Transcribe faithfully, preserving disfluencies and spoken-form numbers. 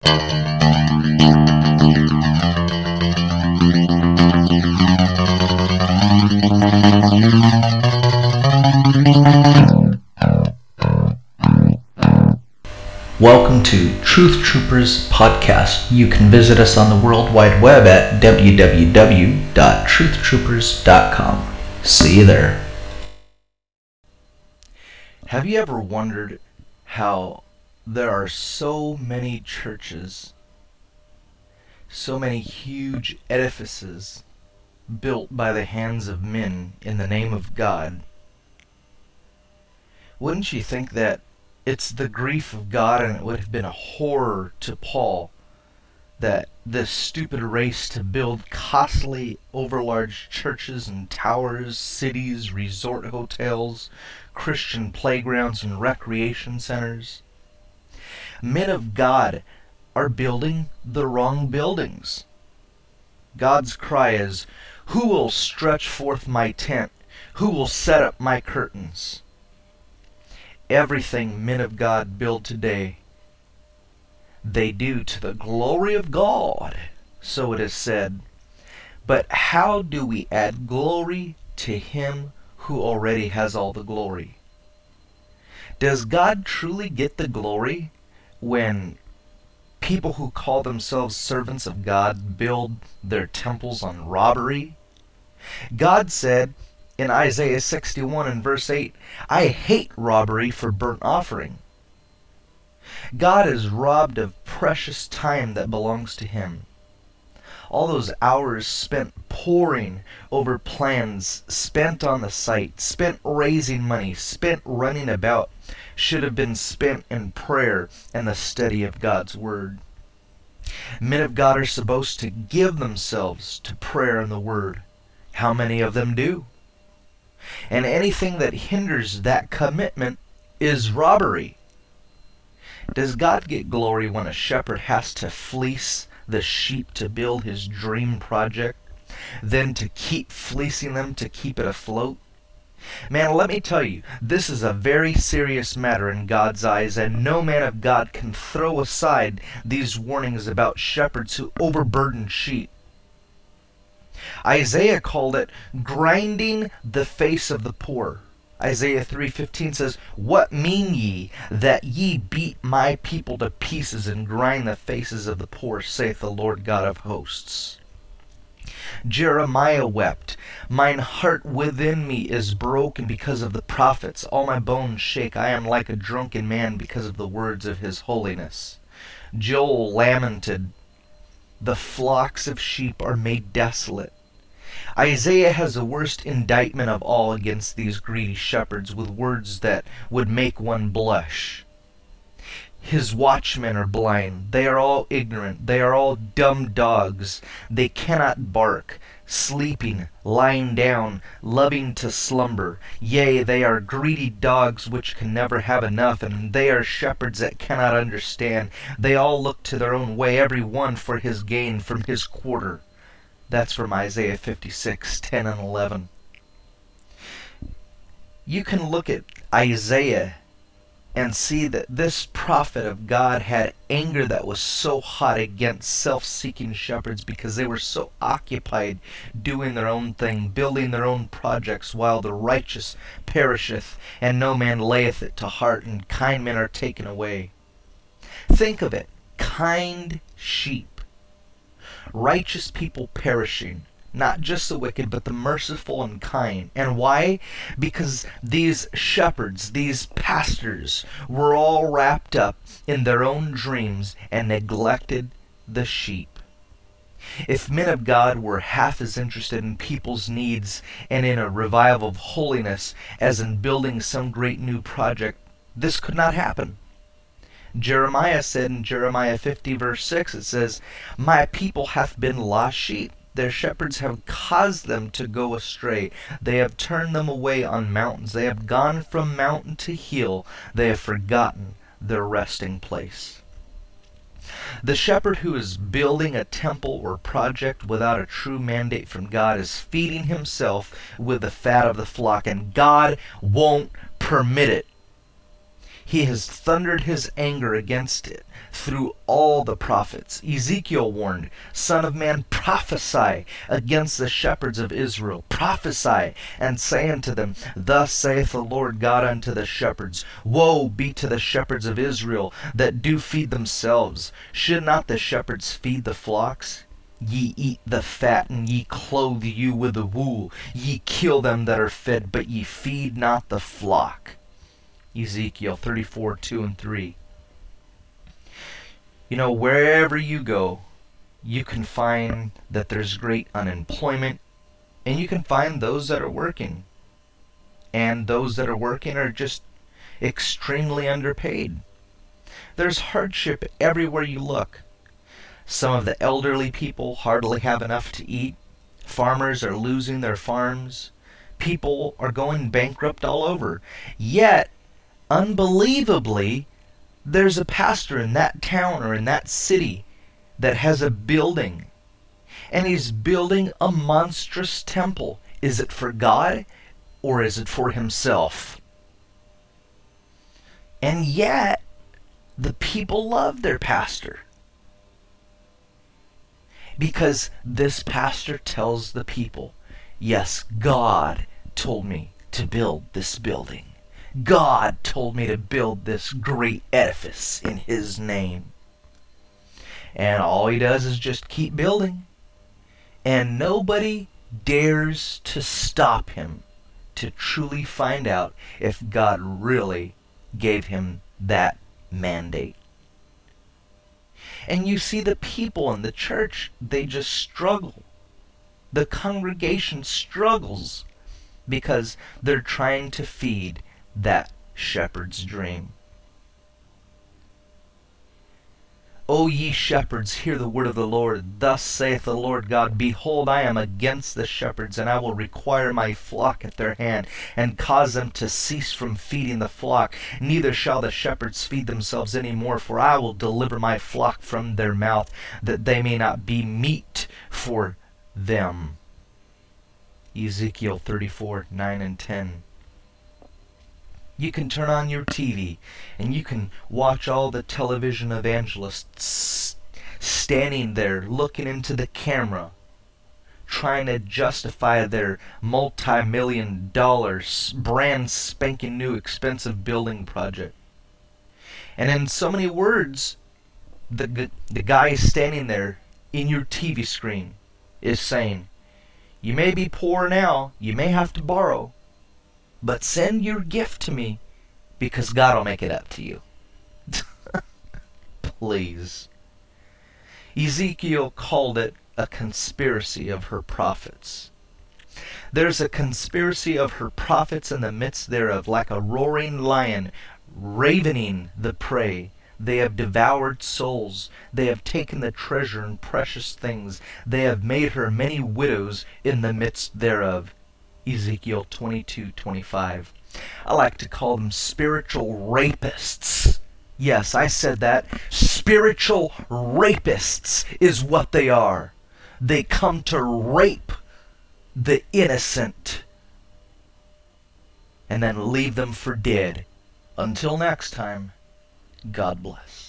Welcome to Truth Troopers Podcast. You can visit us on the World Wide Web at w w w dot truth troopers dot com. See you there. Have you ever wondered how there are so many churches, so many huge edifices built by the hands of men in the name of God? Wouldn't you think that it's the grief of God, and it would have been a horror to Paul that this stupid race to build costly, overlarge churches and towers, cities, resort hotels, Christian playgrounds and recreation centers. Men of God are building the wrong buildings. God's cry is, "Who will stretch forth my tent? Who will set up my curtains?" Everything men of God build today, they do to the glory of God, so it is said. But how do we add glory to Him who already has all the glory? Does God truly get the glory when people who call themselves servants of God build their temples on robbery? God said in Isaiah sixty-one and verse eight, "I hate robbery for burnt offering." God is robbed of precious time that belongs to Him. All those hours spent poring over plans, spent on the site, spent raising money, spent running about, should have been spent in prayer and the study of God's Word. Men of God are supposed to give themselves to prayer and the Word. How many of them do? And anything that hinders that commitment is robbery. Does God get glory when a shepherd has to fleece the sheep to build his dream project, then to keep fleecing them to keep it afloat? Man, let me tell you, this is a very serious matter in God's eyes, and no man of God can throw aside these warnings about shepherds who overburden sheep. Isaiah called it grinding the face of the poor. Isaiah three fifteen says, "What mean ye that ye beat my people to pieces and grind the faces of the poor, saith the Lord God of hosts." Jeremiah wept, "Mine heart within me is broken because of the prophets. All my bones shake. I am like a drunken man because of the words of his holiness." Joel lamented, "The flocks of sheep are made desolate." Isaiah has the worst indictment of all against these greedy shepherds with words that would make one blush. His watchmen are blind. They are all ignorant. They are all dumb dogs. They cannot bark, sleeping, lying down, loving to slumber. Yea, they are greedy dogs which can never have enough, and they are shepherds that cannot understand. They all look to their own way, every one for his gain from his quarter. That's from Isaiah fifty-six, ten and eleven. You can look at Isaiah and see that this prophet of God had anger that was so hot against self-seeking shepherds because they were so occupied doing their own thing, building their own projects, while the righteous perisheth, and no man layeth it to heart, and kind men are taken away. Think of it, kind sheep. Righteous people perishing, not just the wicked, but the merciful and kind. And why? Because these shepherds, these pastors, were all wrapped up in their own dreams and neglected the sheep. If men of God were half as interested in people's needs and in a revival of holiness as in building some great new project, this could not happen. Jeremiah said in Jeremiah fifty verse six, it says, "My people hath been lost sheep. Their shepherds have caused them to go astray. They have turned them away on mountains. They have gone from mountain to hill. They have forgotten their resting place." The shepherd who is building a temple or project without a true mandate from God is feeding himself with the fat of the flock, and God won't permit it. He has thundered his anger against it through all the prophets. Ezekiel warned, Son of man, prophesy against the shepherds of Israel. Prophesy, and say unto them, Thus saith the Lord God unto the shepherds, Woe be to the shepherds of Israel that do feed themselves. Should not the shepherds feed the flocks? Ye eat the fat, and ye clothe you with the wool. Ye kill them that are fed, but ye feed not the flock. Ezekiel thirty-four, two and three. You know, wherever you go, you can find that there's great unemployment, and you can find those that are working. And those that are working are just extremely underpaid. There's hardship everywhere you look. Some of the elderly people hardly have enough to eat. Farmers are losing their farms. People are going bankrupt all over. Yet, unbelievably, there's a pastor in that town or in that city that has a building. And he's building a monstrous temple. Is it for God or is it for himself? And yet, the people love their pastor. Because this pastor tells the people, yes, God told me to build this building. God told me to build this great edifice in his name. And all he does is just keep building. And nobody dares to stop him to truly find out if God really gave him that mandate. And you see the people in the church, they just struggle. The congregation struggles because they're trying to feed that shepherd's dream. O ye shepherds, hear the word of the Lord. Thus saith the Lord God, Behold, I am against the shepherds, and I will require my flock at their hand, and cause them to cease from feeding the flock. Neither shall the shepherds feed themselves any more, for I will deliver my flock from their mouth, that they may not be meat for them. Ezekiel thirty-four, nine and ten. You can turn on your T V and you can watch all the television evangelists standing there looking into the camera, trying to justify their multi-million dollars brand spanking new expensive building project. And in so many words, the, the guy standing there in your T V screen is saying, you may be poor now, you may have to borrow, but send your gift to me, because God will make it up to you. Please. Ezekiel called it a conspiracy of her prophets. There's a conspiracy of her prophets in the midst thereof, like a roaring lion, ravening the prey. They have devoured souls. They have taken the treasure and precious things. They have made her many widows in the midst thereof. Ezekiel twenty-two, twenty-five. I like to call them spiritual rapists. Yes, I said that. Spiritual rapists is what they are. They come to rape the innocent and then leave them for dead. Until next time, God bless.